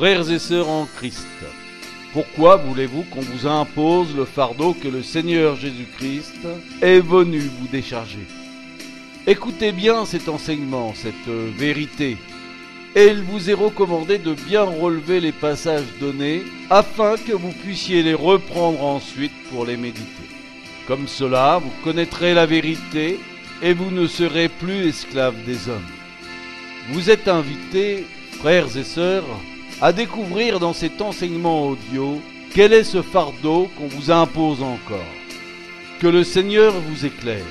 Frères et sœurs en Christ, pourquoi voulez-vous qu'on vous impose le fardeau que le Seigneur Jésus-Christ est venu vous décharger? Écoutez bien cet enseignement, cette vérité, et il vous est recommandé de bien relever les passages donnés afin que vous puissiez les reprendre ensuite pour les méditer. Comme cela, vous connaîtrez la vérité et vous ne serez plus esclaves des hommes. Vous êtes invités, frères et sœurs, à découvrir dans cet enseignement audio quel est ce fardeau qu'on vous impose encore. Que le Seigneur vous éclaire.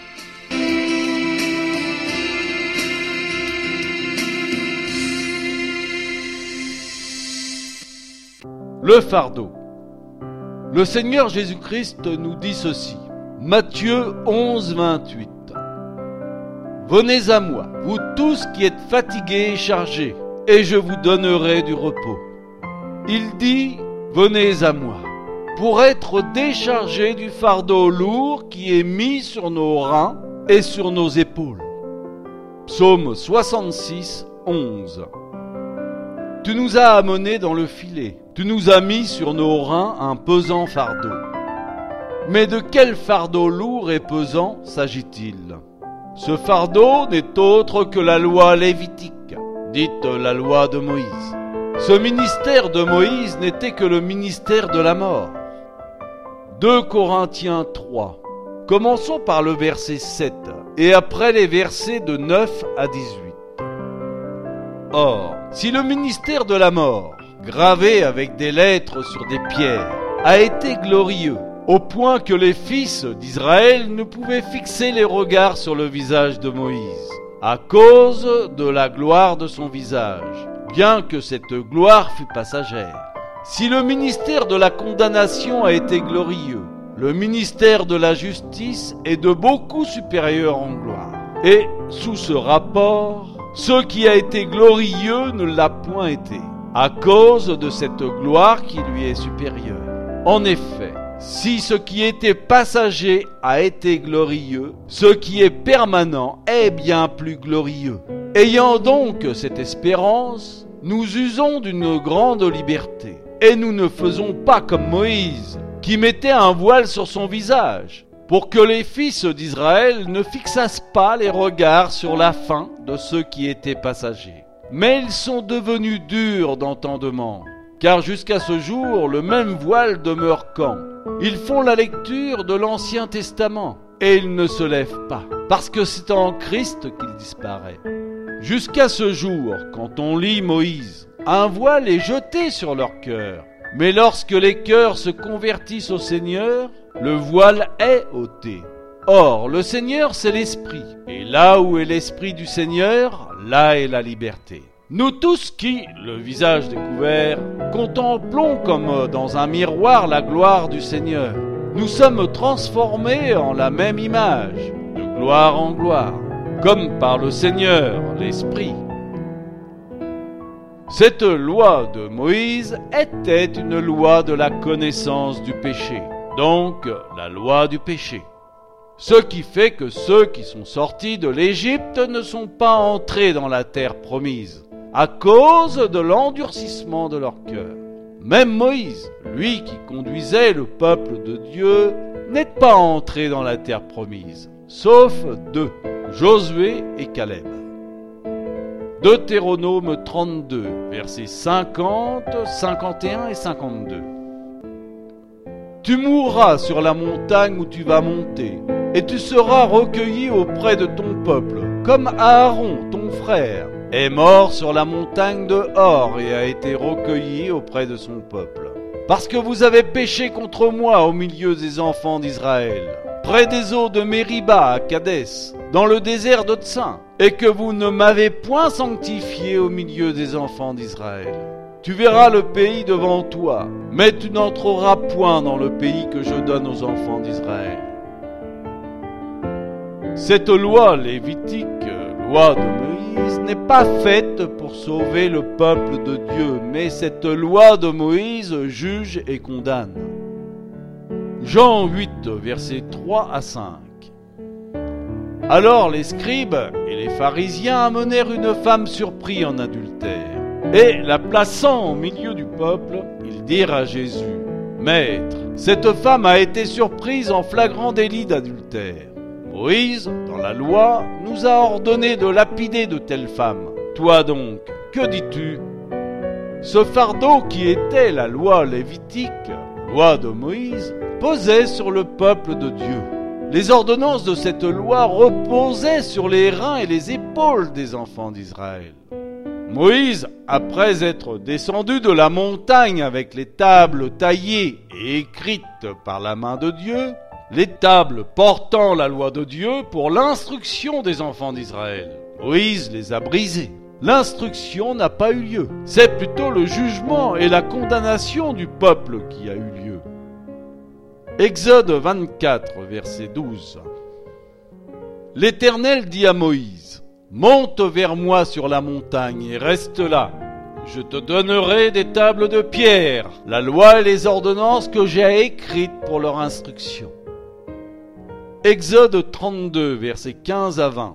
Le fardeau. Le Seigneur Jésus-Christ nous dit ceci. Matthieu 11, 28. Venez à moi, vous tous qui êtes fatigués et chargés, et je vous donnerai du repos. Il dit, venez à moi, pour être déchargés du fardeau lourd qui est mis sur nos reins et sur nos épaules. Psaume 66, 11. Tu nous as amenés dans le filet, tu nous as mis sur nos reins un pesant fardeau. Mais de quel fardeau lourd et pesant s'agit-il? Ce fardeau n'est autre que la loi lévitique, dite la loi de Moïse. Ce ministère de Moïse n'était que le ministère de la mort. 2 Corinthiens 3. Commençons par le verset 7 et après les versets de 9 à 18. Or, si le ministère de la mort, gravé avec des lettres sur des pierres, a été glorieux, au point que les fils d'Israël ne pouvaient fixer les regards sur le visage de Moïse, à cause de la gloire de son visage, bien que cette gloire fût passagère. Si le ministère de la condamnation a été glorieux, le ministère de la justice est de beaucoup supérieur en gloire. Et, sous ce rapport, ce qui a été glorieux ne l'a point été, à cause de cette gloire qui lui est supérieure. En effet, si ce qui était passager a été glorieux, ce qui est permanent est bien plus glorieux. Ayant donc cette espérance, nous usons d'une grande liberté, et nous ne faisons pas comme Moïse, qui mettait un voile sur son visage, pour que les fils d'Israël ne fixassent pas les regards sur la fin de ceux qui étaient passagers. Mais ils sont devenus durs d'entendement, car jusqu'à ce jour, le même voile demeure quand ils font la lecture de l'Ancien Testament, et ils ne se lèvent pas, parce que c'est en Christ qu'il disparaît. Jusqu'à ce jour, quand on lit Moïse, un voile est jeté sur leur cœur, mais lorsque les cœurs se convertissent au Seigneur, le voile est ôté. Or, le Seigneur, c'est l'Esprit. Et là où est l'Esprit du Seigneur, là est la liberté. Nous tous qui, le visage découvert, contemplons comme dans un miroir la gloire du Seigneur, nous sommes transformés en la même image, de gloire en gloire, comme par le Seigneur, l'Esprit. Cette loi de Moïse était une loi de la connaissance du péché, donc la loi du péché. Ce qui fait que ceux qui sont sortis de l'Égypte ne sont pas entrés dans la terre promise, à cause de l'endurcissement de leur cœur. Même Moïse, lui qui conduisait le peuple de Dieu, n'est pas entré dans la terre promise, sauf deux, Josué et Caleb. Deutéronome 32, versets 50, 51 et 52. Tu mourras sur la montagne où tu vas monter, et tu seras recueilli auprès de ton peuple, comme Aaron, ton frère, est mort sur la montagne de Hor et a été recueilli auprès de son peuple. Parce que vous avez péché contre moi au milieu des enfants d'Israël, près des eaux de Mériba à Kadès, dans le désert de Tsin, et que vous ne m'avez point sanctifié au milieu des enfants d'Israël. Tu verras le pays devant toi, mais tu n'entreras point dans le pays que je donne aux enfants d'Israël. Cette loi lévitique, loi de Moïse, n'est pas faite pour sauver le peuple de Dieu, mais cette loi de Moïse juge et condamne. Jean 8, versets 3 à 5. Alors les scribes et les pharisiens amenèrent une femme surprise en adultère. Et la plaçant au milieu du peuple, ils dirent à Jésus, « Maître, cette femme a été surprise en flagrant délit d'adultère. Moïse, dans la loi, nous a ordonné de lapider de telles femmes. Toi donc, que dis-tu » Ce fardeau qui était la loi lévitique, loi de Moïse, pesait sur le peuple de Dieu. Les ordonnances de cette loi reposaient sur les reins et les épaules des enfants d'Israël. Moïse, après être descendu de la montagne avec les tables taillées et écrites par la main de Dieu, les tables portant la loi de Dieu pour l'instruction des enfants d'Israël, Moïse les a brisées. L'instruction n'a pas eu lieu. C'est plutôt le jugement et la condamnation du peuple qui a eu lieu. Exode 24, verset 12. L'Éternel dit à Moïse, « Monte vers moi sur la montagne et reste là. Je te donnerai des tables de pierre, la loi et les ordonnances que j'ai écrites pour leur instruction. » Exode 32, versets 15 à 20.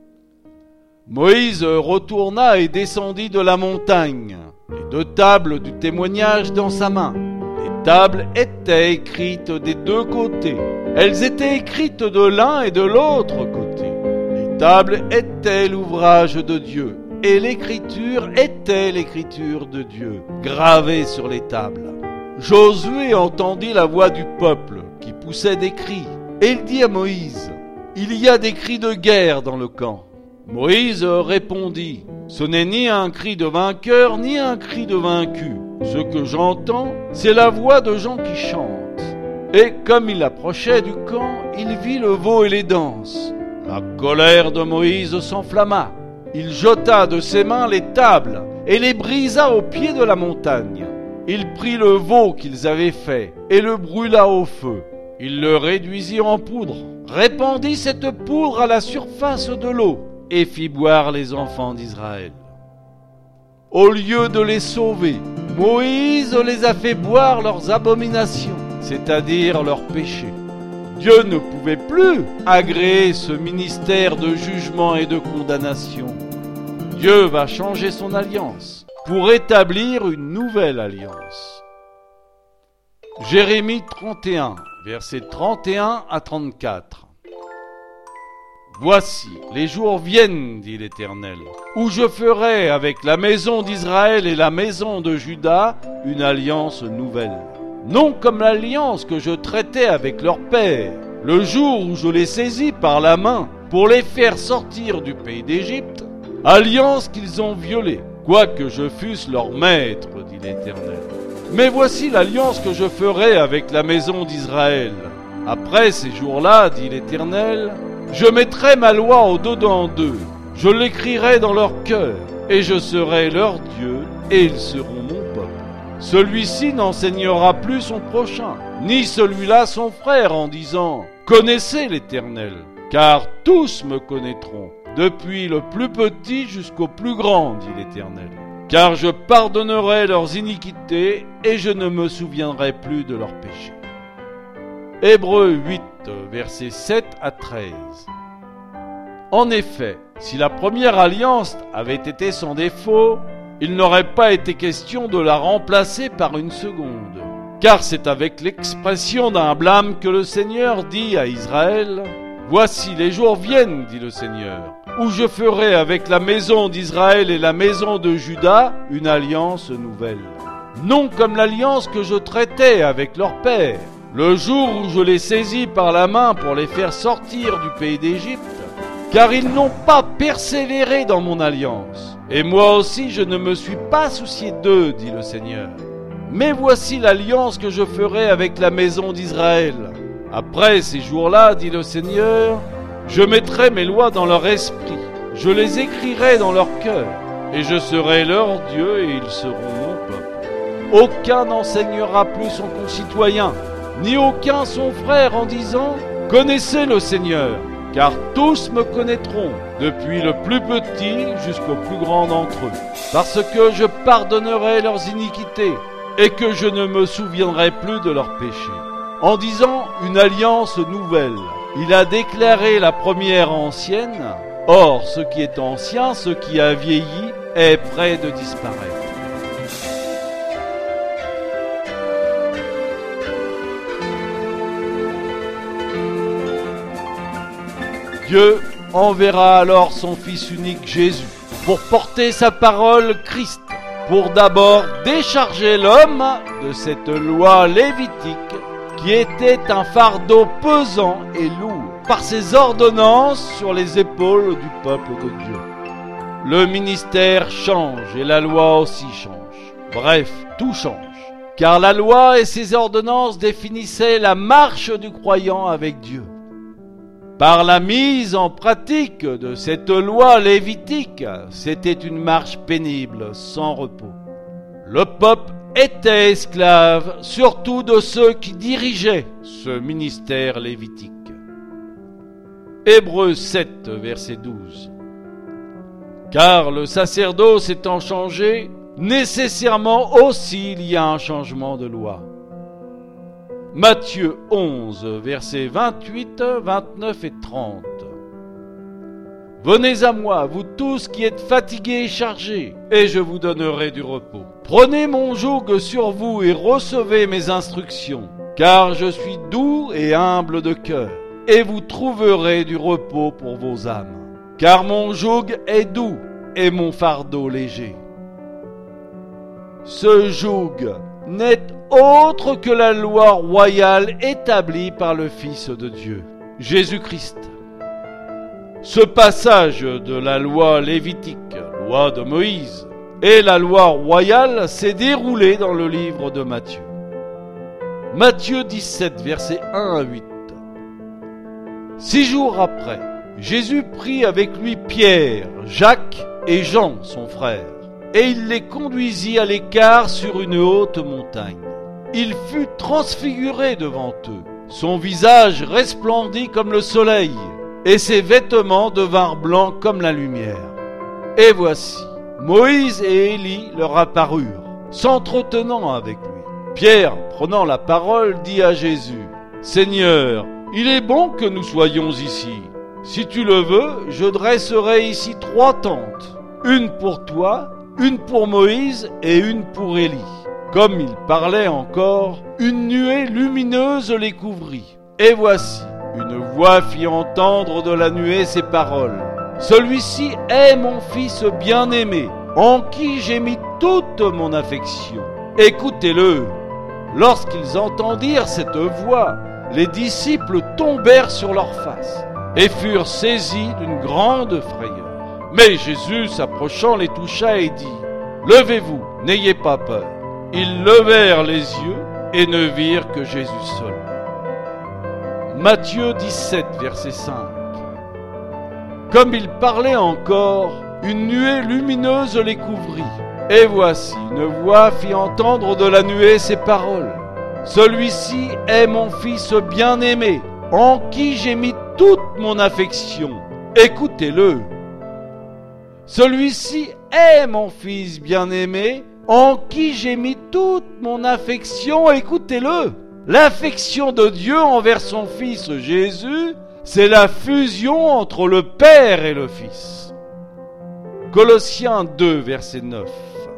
Moïse retourna et descendit de la montagne, les 2 tables du témoignage dans sa main. Les tables étaient écrites des 2 côtés. Elles étaient écrites de l'un et de l'autre côté. Les tables étaient l'ouvrage de Dieu, et l'écriture était l'écriture de Dieu, gravée sur les tables. Josué entendit la voix du peuple qui poussait des cris, et il dit à Moïse, « Il y a des cris de guerre dans le camp. » Moïse répondit, « Ce n'est ni un cri de vainqueur, ni un cri de vaincu. Ce que j'entends, c'est la voix de gens qui chantent. » Et comme il approchait du camp, il vit le veau et les danses. La colère de Moïse s'enflamma. Il jeta de ses mains les tables et les brisa au pied de la montagne. Il prit le veau qu'ils avaient fait et le brûla au feu. Il le réduisit en poudre, répandit cette poudre à la surface de l'eau et fit boire les enfants d'Israël. Au lieu de les sauver, Moïse les a fait boire leurs abominations, c'est-à-dire leurs péchés. Dieu ne pouvait plus agréer ce ministère de jugement et de condamnation. Dieu va changer son alliance pour établir une nouvelle alliance. Jérémie 31, versets 31 à 34. Voici, les jours viennent, dit l'Éternel, où je ferai avec la maison d'Israël et la maison de Juda une alliance nouvelle. Non comme l'alliance que je traitais avec leur père, le jour où je les saisis par la main pour les faire sortir du pays d'Égypte, alliance qu'ils ont violée, quoique je fusse leur maître, dit l'Éternel. Mais voici l'alliance que je ferai avec la maison d'Israël. Après ces jours-là, dit l'Éternel, je mettrai ma loi au-dedans d'eux, je l'écrirai dans leur cœur, et je serai leur Dieu, et ils seront mon peuple. Celui-ci n'enseignera plus son prochain, ni celui-là son frère, en disant « Connaissez l'Éternel », car tous me connaîtront, depuis le plus petit jusqu'au plus grand, dit l'Éternel. Car je pardonnerai leurs iniquités, et je ne me souviendrai plus de leurs péchés. Hébreux 8, versets 7 à 13. En effet, si la première alliance avait été sans défaut, il n'aurait pas été question de la remplacer par une seconde. Car c'est avec l'expression d'un blâme que le Seigneur dit à Israël « Voici les jours viennent, dit le Seigneur, où je ferai avec la maison d'Israël et la maison de Juda une alliance nouvelle. Non comme l'alliance que je traitais avec leur père, le jour où je les saisis par la main pour les faire sortir du pays d'Égypte, car ils n'ont pas persévéré dans mon alliance. Et moi aussi je ne me suis pas soucié d'eux, dit le Seigneur. Mais voici l'alliance que je ferai avec la maison d'Israël. Après ces jours-là, dit le Seigneur, je mettrai mes lois dans leur esprit, je les écrirai dans leur cœur, et je serai leur Dieu et ils seront mon peuple. Aucun n'enseignera plus son concitoyen, ni aucun son frère en disant « Connaissez le Seigneur », car tous me connaîtront, depuis le plus petit jusqu'au plus grand d'entre eux, parce que je pardonnerai leurs iniquités, et que je ne me souviendrai plus de leurs péchés. En disant une alliance nouvelle, il a déclaré la première ancienne. Or, ce qui est ancien, ce qui a vieilli, est près de disparaître. Dieu enverra alors son Fils unique Jésus pour porter sa parole Christ, pour d'abord décharger l'homme de cette loi lévitique qui était un fardeau pesant et lourd par ses ordonnances sur les épaules du peuple de Dieu. Le ministère change et la loi aussi change. Bref, tout change. Car la loi et ses ordonnances définissaient la marche du croyant avec Dieu. Par la mise en pratique de cette loi lévitique, c'était une marche pénible, sans repos. Le peuple était esclave, surtout de ceux qui dirigeaient ce ministère lévitique. Hébreux 7, verset 12. Car le sacerdoce étant changé, nécessairement aussi il y a un changement de loi. Matthieu 11, versets 28, 29 et 30. Venez à moi, vous tous qui êtes fatigués et chargés, et je vous donnerai du repos. Prenez mon joug sur vous et recevez mes instructions, car je suis doux et humble de cœur, et vous trouverez du repos pour vos âmes. Car mon joug est doux et mon fardeau léger. Ce joug n'est autre que la loi royale établie par le Fils de Dieu, Jésus-Christ. Ce passage de la loi lévitique, loi de Moïse, et la loi royale s'est déroulé dans le livre de Matthieu. Matthieu 17, versets 1 à 8. 6 jours après, Jésus prit avec lui Pierre, Jacques et Jean, son frère, et il les conduisit à l'écart sur une haute montagne. Il fut transfiguré devant eux. Son visage resplendit comme le soleil, et ses vêtements devinrent blancs comme la lumière. Et voici, Moïse et Élie leur apparurent, s'entretenant avec lui. Pierre, prenant la parole, dit à Jésus, « Seigneur, il est bon que nous soyons ici. Si tu le veux, je dresserai ici 3 tentes, une pour toi, une pour Moïse et une pour Élie. » Comme il parlait encore, une nuée lumineuse les couvrit. Et voici, une voix fit entendre de la nuée ces paroles. « Celui-ci est mon Fils bien-aimé, en qui j'ai mis toute mon affection. Écoutez-le. » Lorsqu'ils entendirent cette voix, les disciples tombèrent sur leurs faces et furent saisis d'une grande frayeur. Mais Jésus, s'approchant, les toucha et dit, « Levez-vous, n'ayez pas peur. » Ils levèrent les yeux et ne virent que Jésus seul. Matthieu 17, verset 5. Comme il parlait encore, une nuée lumineuse les couvrit. Et voici, une voix fit entendre de la nuée ces paroles. « Celui-ci est mon Fils bien-aimé, en qui j'ai mis toute mon affection. Écoutez-le. » Celui-ci est mon Fils bien-aimé, en qui j'ai mis toute mon affection. Écoutez-le. L'affection de Dieu envers son Fils Jésus, c'est la fusion entre le Père et le Fils. Colossiens 2, verset 9.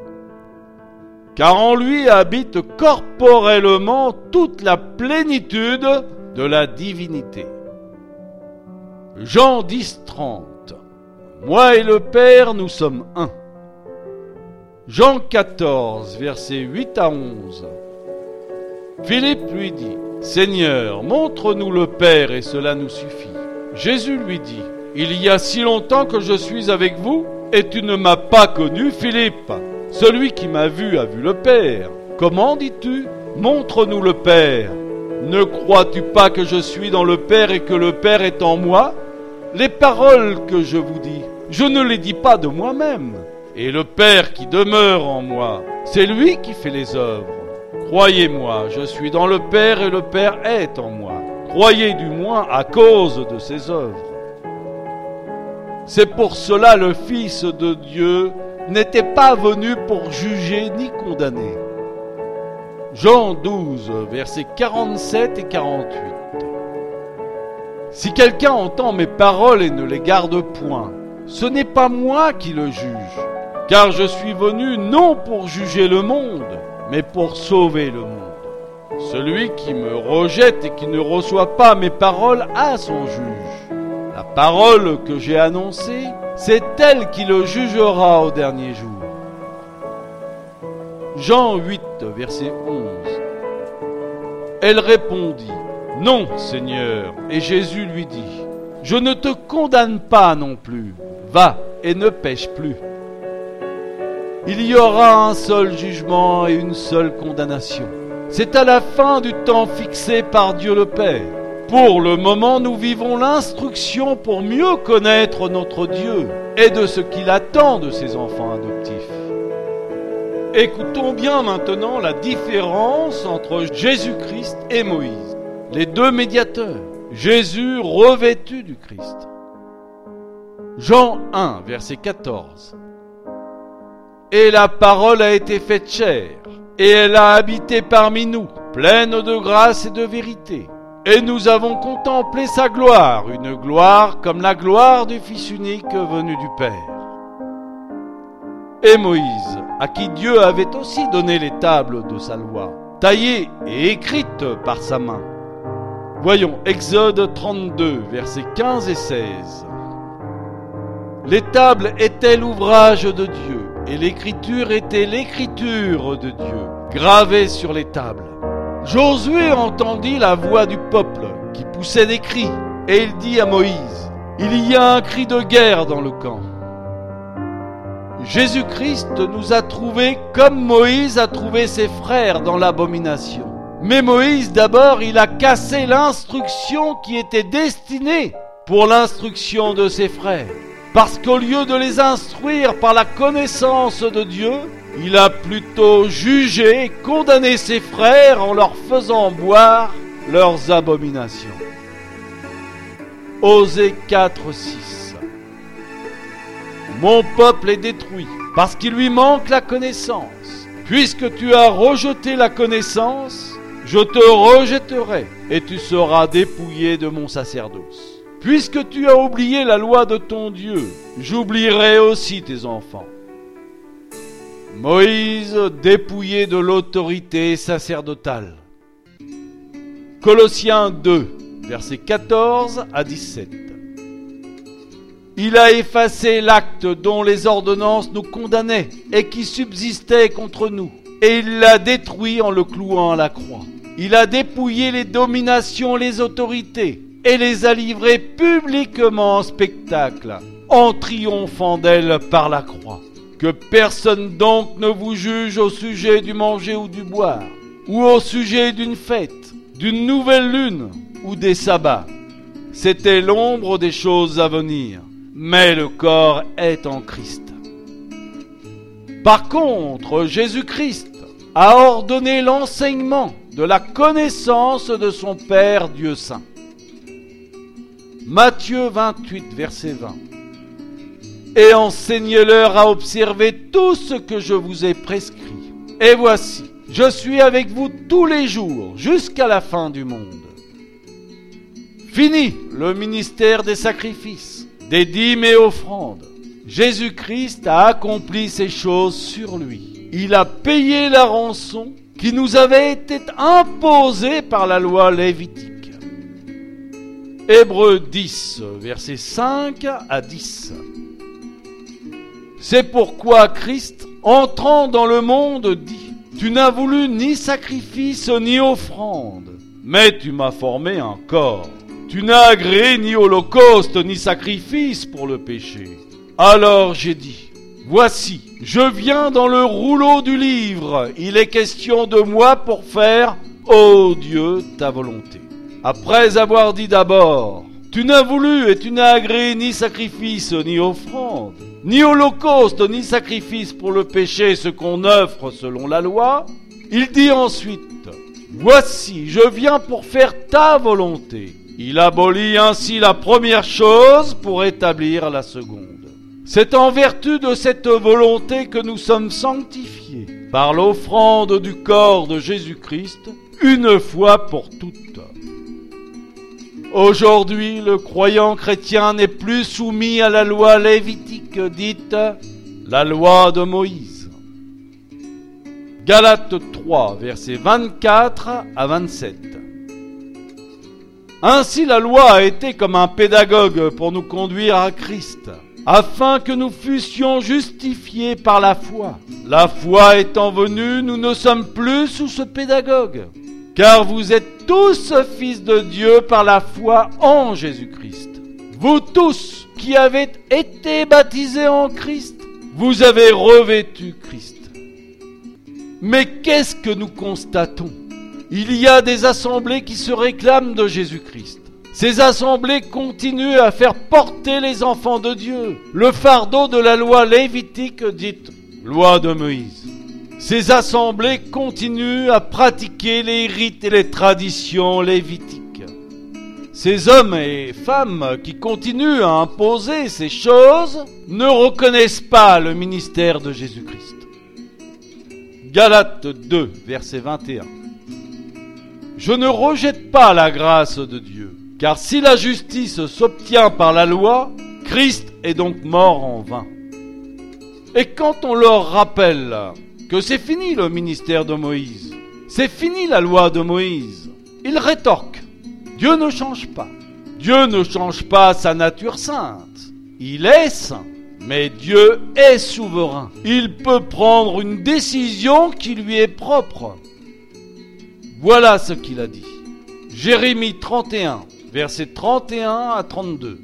Car en lui habite corporellement toute la plénitude de la divinité. Jean 10, 30. Moi et le Père, nous sommes un. Jean 14, versets 8 à 11. Philippe lui dit, « Seigneur, montre-nous le Père et cela nous suffit. » Jésus lui dit, « Il y a si longtemps que je suis avec vous et tu ne m'as pas connu, Philippe. Celui qui m'a vu a vu le Père. Comment dis-tu, montre-nous le Père? Ne crois-tu pas que je suis dans le Père et que le Père est en moi? Les paroles que je vous dis, je ne les dis pas de moi-même. Et le Père qui demeure en moi, c'est lui qui fait les œuvres. Croyez-moi, je suis dans le Père et le Père est en moi. Croyez du moins à cause de ses œuvres. C'est pour cela le Fils de Dieu n'était pas venu pour juger ni condamner. Jean 12, versets 47 et 48. Si quelqu'un entend mes paroles et ne les garde point, ce n'est pas moi qui le juge, car je suis venu non pour juger le monde, mais pour sauver le monde. Celui qui me rejette et qui ne reçoit pas mes paroles a son juge. La parole que j'ai annoncée, c'est elle qui le jugera au dernier jour. Jean 8, verset 11. Elle répondit, « Non, Seigneur. » Et Jésus lui dit, « Je ne te condamne pas non plus. Va et ne pêche plus. » Il y aura un seul jugement et une seule condamnation. C'est à la fin du temps fixé par Dieu le Père. Pour le moment, nous vivons l'instruction pour mieux connaître notre Dieu et de ce qu'il attend de ses enfants adoptifs. Écoutons bien maintenant la différence entre Jésus-Christ et Moïse, les deux médiateurs, Jésus revêtu du Christ. Jean 1, verset 14. Et la parole a été faite chair, et elle a habité parmi nous, pleine de grâce et de vérité. Et nous avons contemplé sa gloire, une gloire comme la gloire du Fils unique venu du Père. Et Moïse, à qui Dieu avait aussi donné les tables de sa loi, taillées et écrites par sa main. Voyons Exode 32, versets 15 et 16. Les tables étaient l'ouvrage de Dieu, et l'écriture était l'écriture de Dieu, gravée sur les tables. Josué entendit la voix du peuple qui poussait des cris, et il dit à Moïse, « Il y a un cri de guerre dans le camp. » Jésus-Christ nous a trouvés comme Moïse a trouvé ses frères dans l'abomination. Mais Moïse, d'abord, il a cassé l'instruction qui était destinée pour l'instruction de ses frères. Parce qu'au lieu de les instruire par la connaissance de Dieu, il a plutôt jugé et condamné ses frères en leur faisant boire leurs abominations. Osée 4, 6. Mon peuple est détruit parce qu'il lui manque la connaissance. Puisque tu as rejeté la connaissance, je te rejetterai et tu seras dépouillé de mon sacerdoce. Puisque tu as oublié la loi de ton Dieu, j'oublierai aussi tes enfants. Moïse dépouillé de l'autorité sacerdotale. Colossiens 2, versets 14 à 17. Il a effacé l'acte dont les ordonnances nous condamnaient et qui subsistait contre nous, et il l'a détruit en le clouant à la croix. Il a dépouillé les dominations, les autorités, et les a livrées publiquement en spectacle, en triomphant d'elles par la croix. Que personne donc ne vous juge au sujet du manger ou du boire, ou au sujet d'une fête, d'une nouvelle lune ou des sabbats. C'était l'ombre des choses à venir, mais le corps est en Christ. Par contre, Jésus-Christ a ordonné l'enseignement de la connaissance de son Père Dieu Saint. Matthieu 28, verset 20. Et enseignez-leur à observer tout ce que je vous ai prescrit. Et voici, je suis avec vous tous les jours, jusqu'à la fin du monde. Fini le ministère des sacrifices, des dîmes et offrandes. Jésus-Christ a accompli ces choses sur lui. Il a payé la rançon qui nous avait été imposée par la loi lévitique. Hébreux 10, versets 5 à 10. C'est pourquoi Christ, entrant dans le monde, dit « Tu n'as voulu ni sacrifice ni offrande, mais tu m'as formé un corps. Tu n'as agréé ni holocauste ni sacrifice pour le péché. Alors j'ai dit « Voici, je viens dans le rouleau du livre. Il est question de moi pour faire, ô Dieu, ta volonté. » Après avoir dit d'abord, tu n'as voulu et tu n'as agréé ni sacrifice ni offrande, ni holocauste ni sacrifice pour le péché, ce qu'on offre selon la loi, il dit ensuite, voici, je viens pour faire ta volonté. Il abolit ainsi la première chose pour établir la seconde. C'est en vertu de cette volonté que nous sommes sanctifiés par l'offrande du corps de Jésus-Christ, une fois pour toutes. Aujourd'hui, le croyant chrétien n'est plus soumis à la loi lévitique dite la loi de Moïse. Galates 3, versets 24 à 27. Ainsi la loi a été comme un pédagogue pour nous conduire à Christ, afin que nous fussions justifiés par la foi. La foi étant venue, nous ne sommes plus sous ce pédagogue, car vous êtes tous fils de Dieu par la foi en Jésus-Christ. Vous tous qui avez été baptisés en Christ, vous avez revêtu Christ. Mais qu'est-ce que nous constatons ? Il y a des assemblées qui se réclament de Jésus-Christ. Ces assemblées continuent à faire porter les enfants de Dieu le fardeau de la loi lévitique dite loi de Moïse. Ces assemblées continuent à pratiquer les rites et les traditions lévitiques. Ces hommes et femmes qui continuent à imposer ces choses ne reconnaissent pas le ministère de Jésus-Christ. Galates 2, verset 21. Je ne rejette pas la grâce de Dieu, car si la justice s'obtient par la loi, Christ est donc mort en vain. Et quand on leur rappelle que c'est fini le ministère de Moïse, c'est fini la loi de Moïse, ils rétorquent. Dieu ne change pas. Dieu ne change pas sa nature sainte. Il est saint, mais Dieu est souverain. Il peut prendre une décision qui lui est propre. Voilà ce qu'il a dit. Jérémie 31, versets 31 à 32.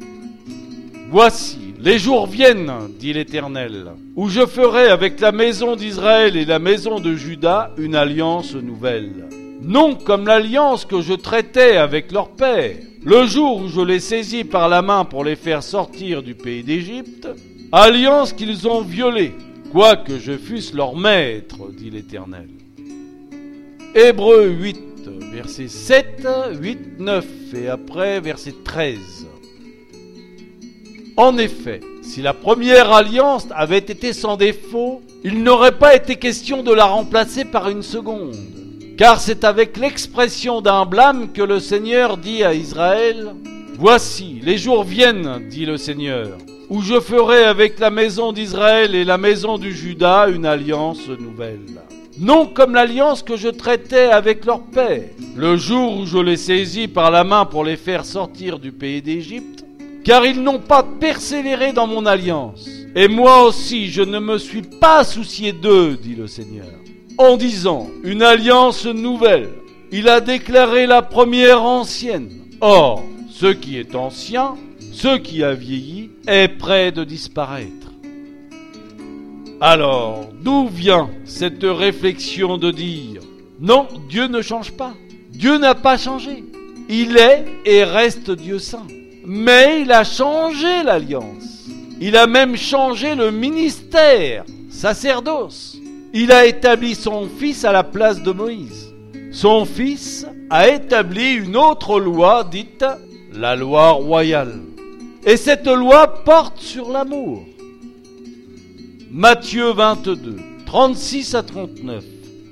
Voici, les jours viennent, dit l'Éternel, où je ferai avec la maison d'Israël et la maison de Juda une alliance nouvelle. Non comme l'alliance que je traitais avec leur père, le jour où je les saisis par la main pour les faire sortir du pays d'Égypte, alliance qu'ils ont violée, quoique je fusse leur maître, dit l'Éternel. Hébreux 8, versets 7, 8, 9 et après verset 13. En effet, si la première alliance avait été sans défaut, il n'aurait pas été question de la remplacer par une seconde. Car c'est avec l'expression d'un blâme que le Seigneur dit à Israël « Voici, les jours viennent, dit le Seigneur, où je ferai avec la maison d'Israël et la maison du Juda une alliance nouvelle. Non comme l'alliance que je traitais avec leur père, le jour où je les saisis par la main pour les faire sortir du pays d'Égypte, car ils n'ont pas persévéré dans mon alliance. Et moi aussi, je ne me suis pas soucié d'eux, dit le Seigneur. En disant une alliance nouvelle, il a déclaré la première ancienne. Or, ce qui est ancien, ce qui a vieilli, est près de disparaître. Alors, d'où vient cette réflexion de dire « Non, Dieu ne change pas. Dieu n'a pas changé. Il est et reste Dieu saint. Mais il a changé l'alliance. Il a même changé le ministère, sacerdoce. Il a établi son fils à la place de Moïse. Son fils a établi une autre loi dite la loi royale. Et cette loi porte sur l'amour. Matthieu 22, 36 à 39.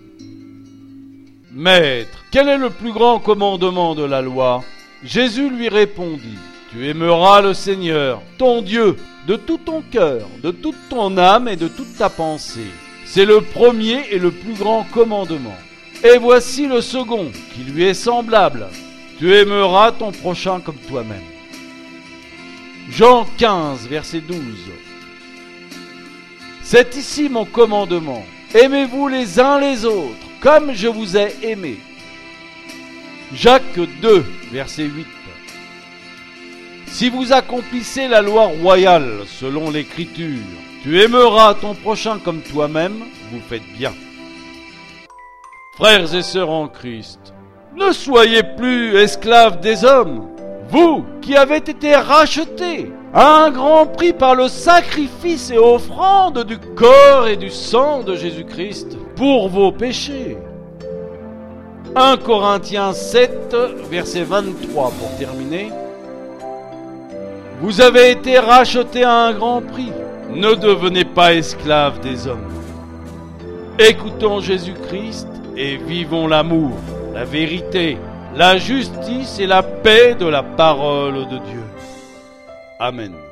Maître, quel est le plus grand commandement de la loi ? Jésus lui répondit, tu aimeras le Seigneur, ton Dieu, de tout ton cœur, de toute ton âme et de toute ta pensée. C'est le premier et le plus grand commandement. Et voici le second, qui lui est semblable. Tu aimeras ton prochain comme toi-même. Jean 15, verset 12. C'est ici mon commandement. Aimez-vous les uns les autres, comme je vous ai aimés. Jacques 2, verset 8. Si vous accomplissez la loi royale selon l'Écriture, tu aimeras ton prochain comme toi-même, vous faites bien. Frères et sœurs en Christ, ne soyez plus esclaves des hommes, vous qui avez été rachetés à un grand prix par le sacrifice et offrande du corps et du sang de Jésus-Christ pour vos péchés. 1 Corinthiens 7, verset 23 pour terminer. Vous avez été rachetés à un grand prix. Ne devenez pas esclaves des hommes. Écoutons Jésus-Christ et vivons l'amour, la vérité, la justice et la paix de la parole de Dieu. Amen.